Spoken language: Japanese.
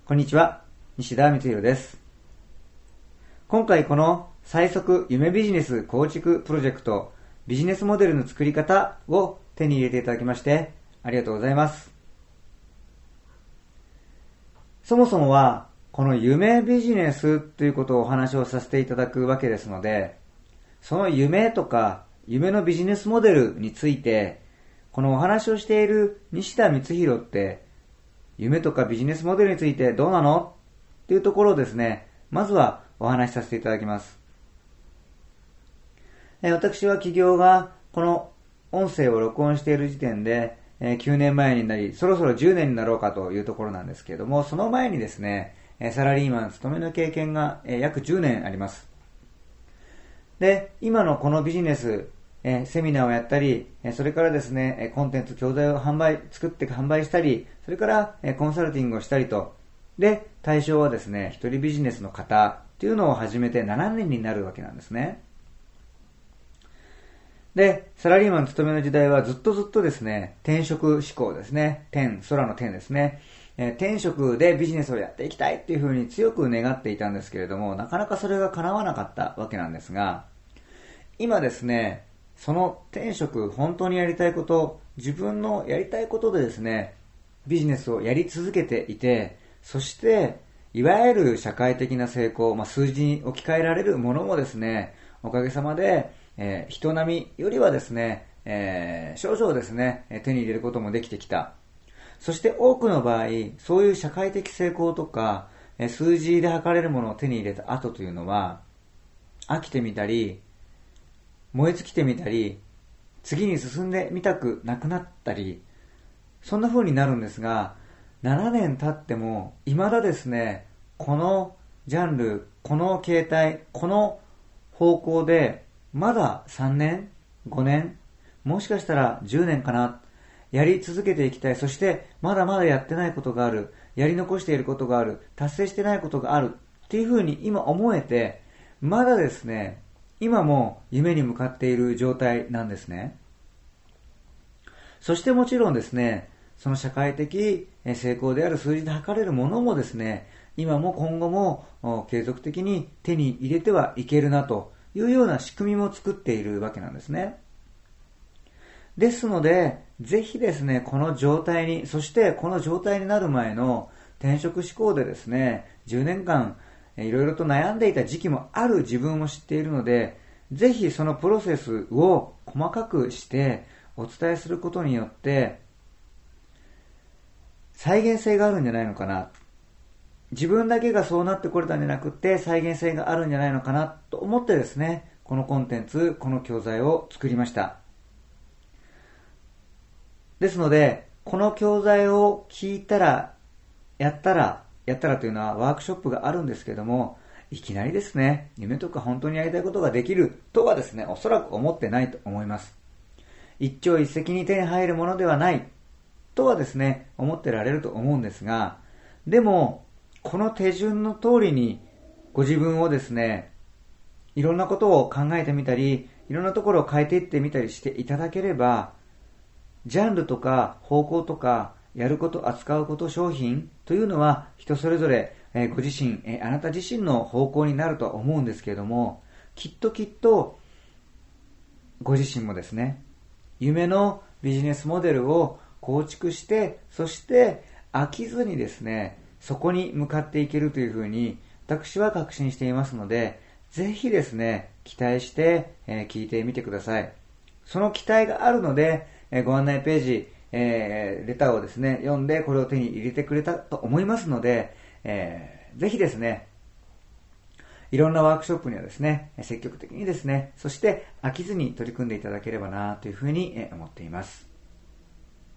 こんにちは、西田光弘です。今回この最速夢ビジネス構築プロジェクトビジネスモデルの作り方を手に入れていただきましてありがとうございます。そもそもはこの夢ビジネスということをお話をさせていただくわけですので、その夢とか夢のビジネスモデルについてこのお話をしている西田光弘って夢とかビジネスモデルについてどうなのっていうところをですね、まずはお話しさせていただきます。私は企業がこの音声を録音している時点で9年前になり、そろそろ10年になろうかというところなんですけれども、その前にですね、サラリーマン勤めの経験が約10年あります。で、今のこのビジネス、セミナーをやったり、それからですね、コンテンツ、教材を作って販売したり、それからコンサルティングをしたりと、で、対象はですね、一人ビジネスの方というのを始めて7年になるわけなんですね。で、サラリーマン勤めの時代はずっとですね、転職志向ですね。空の天ですね。転職でビジネスをやっていきたいっていうふうに強く願っていたんですけれども、なかなかそれが叶わなかったわけなんですが、今ですね、その転職、本当にやりたいこと、自分のやりたいことでですね、ビジネスをやり続けていて、そして、いわゆる社会的な成功、数字に置き換えられるものもですね、おかげさまで、人並みよりはですね、少々ですね、手に入れることもできてきた。そして多くの場合、そういう社会的成功とか、数字で測れるものを手に入れた後というのは、飽きてみたり、燃え尽きてみたり、次に進んでみたくなくなったり、そんな風になるんですが、7年経っても未だですね、このジャンル、この形態、この方向でまだ3年、5年、もしかしたら10年かな、やり続けていきたい。そしてまだまだやってないことがある、やり残していることがある、達成してないことがあるっていう風に今思えて、まだですね、今も夢に向かっている状態なんですね。そしてもちろんですね、その社会的成功である数字で測れるものもですね、今も今後も継続的に手に入れてはいけるなというような仕組みも作っているわけなんですね。ですので、ぜひですね、この状態に、そしてこの状態になる前の転職志向でですね、10年間いろいろと悩んでいた時期もある自分を知っているので、ぜひそのプロセスを細かくしてお伝えすることによって再現性があるんじゃないのかな。自分だけがそうなってこれたんじゃなくて再現性があるんじゃないのかなと思ってですね、このコンテンツ、この教材を作りました。ですので、この教材を聞いたら、やったらというのはワークショップがあるんですけども、いきなりですね、夢とか本当にやりたいことができるとはですね、おそらく思ってないと思います。一朝一夕に手に入るものではないとはですね、思ってられると思うんですが、でも、この手順の通りにご自分をですね、いろんなことを考えてみたり、いろんなところを変えていってみたりしていただければ、ジャンルとか方向とかやること、扱うこと、商品というのは人それぞれご自身、あなた自身の方向になるとは思うんですけれども、きっとご自身もですね、夢のビジネスモデルを構築して、そして飽きずにですね、そこに向かっていけるというふうに私は確信していますので、ぜひですね、期待して聞いてみてください。その期待があるので、ご案内ページ、レターをですね、読んでこれを手に入れてくれたと思いますので、ぜひですね、いろんなワークショップにはですね、積極的にですね、そして飽きずに取り組んでいただければなというふうに思っています。